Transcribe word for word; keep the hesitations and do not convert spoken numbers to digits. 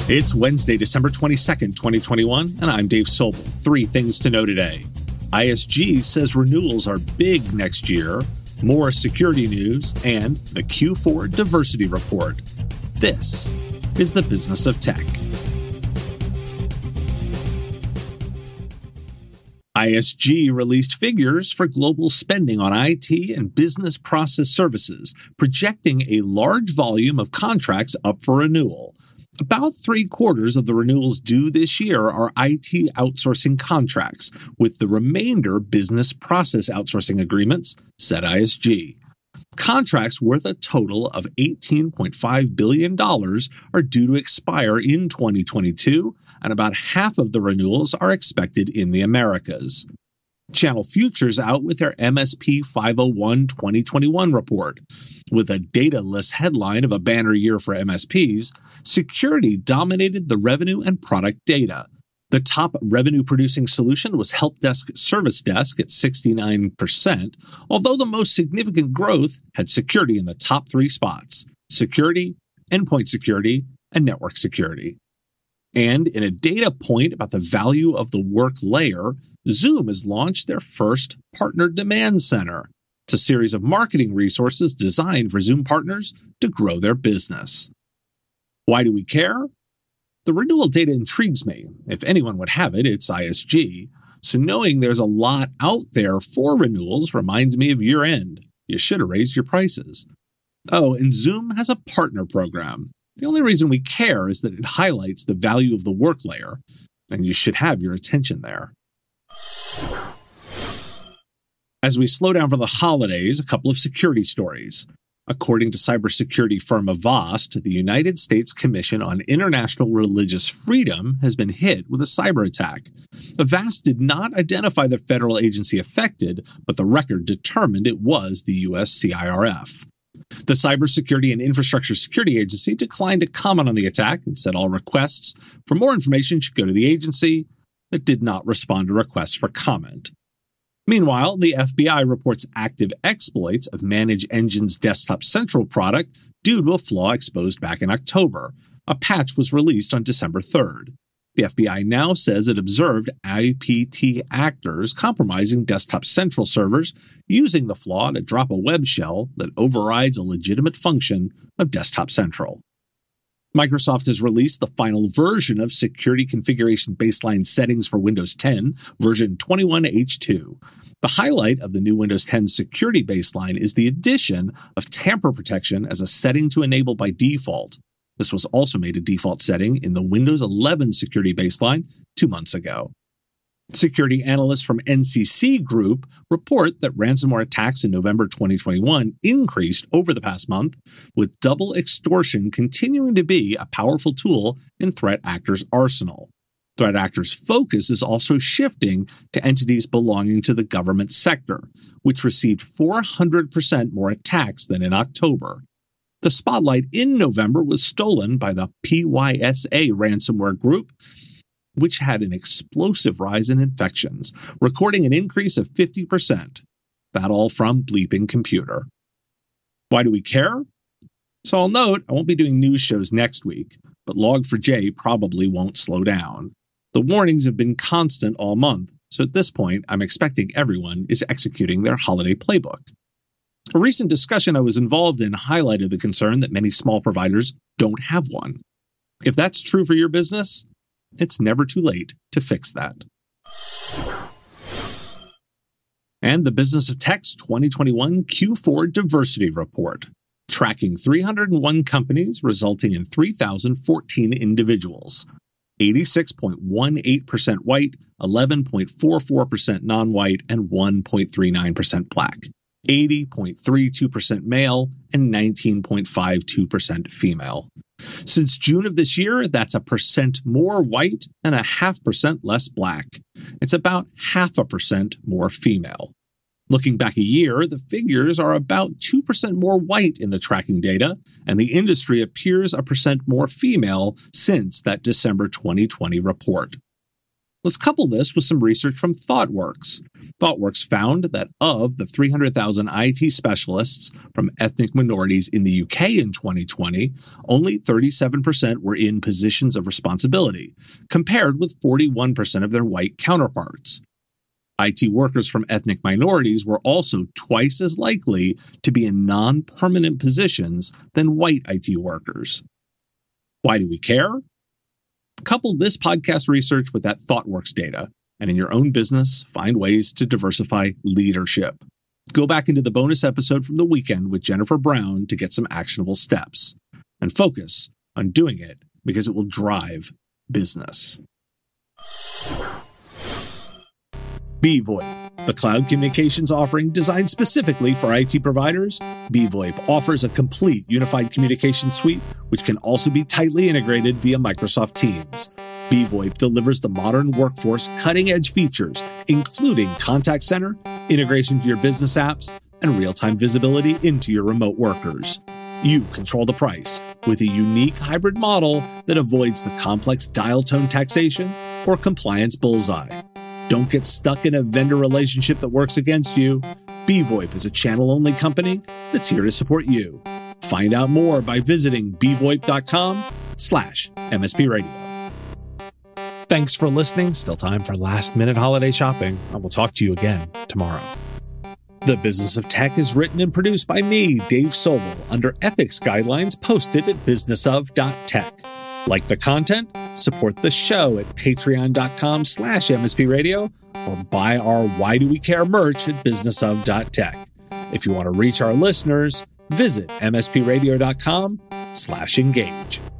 It's Wednesday, December twenty-second, twenty twenty-one, and I'm Dave Sobel. Three things to know today. I S G says renewals are big next year, more security news, and the Q four diversity report. This is the Business of Tech. I S G released figures for global spending on I T and business process services, projecting a large volume of contracts up for renewal. About three quarters of the renewals due this year are I T outsourcing contracts, with the remainder business process outsourcing agreements, said I S G. Contracts worth a total of eighteen point five billion dollars are due to expire in twenty twenty-two, and about half of the renewals are expected in the Americas. Channel Futures out with their M S P five oh one twenty twenty-one report. With a data-less headline of a banner year for M S Ps, security dominated the revenue and product data. The top revenue-producing solution was Help Desk Service Desk at sixty-nine percent, although the most significant growth had security in the top three spots: security, endpoint security, and network security. And in a data point about the value of the work layer, Zoom has launched their first Partner Demand Center. It's a series of marketing resources designed for Zoom partners to grow their business. Why do we care? The renewal data intrigues me. If anyone would have it, it's I S G. So knowing there's a lot out there for renewals reminds me of year-end. You should have raised your prices. Oh, and Zoom has a partner program. The only reason we care is that it highlights the value of the work layer, and you should have your attention there. As we slow down for the holidays, a couple of security stories. According to cybersecurity firm Avast, the United States Commission on International Religious Freedom has been hit with a cyber attack. Avast did not identify the federal agency affected, but the record determined it was the U S C I R F. The Cybersecurity and Infrastructure Security Agency declined to comment on the attack and said all requests for more information should go to the agency, that did not respond to requests for comment. Meanwhile, the F B I reports active exploits of ManageEngine's Desktop Central product due to a flaw exposed back in October. A patch was released on December third. The F B I now says it observed I P T actors compromising Desktop Central servers using the flaw to drop a web shell that overrides a legitimate function of Desktop Central. Microsoft has released the final version of Security Configuration Baseline Settings for Windows ten, version twenty-one H two. The highlight of the new Windows ten security baseline is the addition of tamper protection as a setting to enable by default. This was also made a default setting in the Windows eleven security baseline two months ago. Security analysts from N C C Group report that ransomware attacks in November twenty twenty-one increased over the past month, with double extortion continuing to be a powerful tool in threat actors' arsenal. Threat actors' focus is also shifting to entities belonging to the government sector, which received four hundred percent more attacks than in October. The spotlight in November was stolen by the P Y S A ransomware group, which had an explosive rise in infections, recording an increase of fifty percent. That all from Bleeping Computer. Why do we care? So I'll note I won't be doing news shows next week, but Log four j probably won't slow down. The warnings have been constant all month, so at this point I'm expecting everyone is executing their holiday playbook. A recent discussion I was involved in highlighted the concern that many small providers don't have one. If that's true for your business, it's never too late to fix that. And the Business of Tech's twenty twenty-one Q four Diversity Report, tracking three hundred one companies resulting in three thousand fourteen individuals, eighty-six point one eight percent white, eleven point four four percent non-white, and one point three nine percent black, eighty point three two percent male, and nineteen point five two percent female. Since June of this year, that's a percent more white and a half percent less black. It's about half a percent more female. Looking back a year, the figures are about two percent more white in the tracking data, and the industry appears a percent more female since that December twenty twenty report. Let's couple this with some research from ThoughtWorks. ThoughtWorks found that of the three hundred thousand I T specialists from ethnic minorities in the U K in twenty twenty, only thirty-seven percent were in positions of responsibility, compared with forty-one percent of their white counterparts. I T workers from ethnic minorities were also twice as likely to be in non-permanent positions than white I T workers. Why do we care? Couple this podcast research with that ThoughtWorks data, and in your own business, find ways to diversify leadership. Go back into the bonus episode from the weekend with Jennifer Brown to get some actionable steps, and focus on doing it because it will drive business. BVoIP, the cloud communications offering designed specifically for I T providers. BVoIP offers a complete unified communication suite, which can also be tightly integrated via Microsoft Teams. BVoIP delivers the modern workforce cutting-edge features, including contact center, integration to your business apps, and real-time visibility into your remote workers. You control the price with a unique hybrid model that avoids the complex dial tone taxation or compliance bullseye. Don't get stuck in a vendor relationship that works against you. BVoIP is a channel-only company that's here to support you. Find out more by visiting bvoip.com slash MSP Radio. Thanks for listening. Still time for last-minute holiday shopping. I will talk to you again tomorrow. The Business of Tech is written and produced by me, Dave Sobel, under ethics guidelines posted at business of dot tech. Like the content? Support the show at patreon.com slash MSP Radio or buy our Why Do We Care merch at business of dot tech. If you want to reach our listeners, visit mspradio.com slash engage.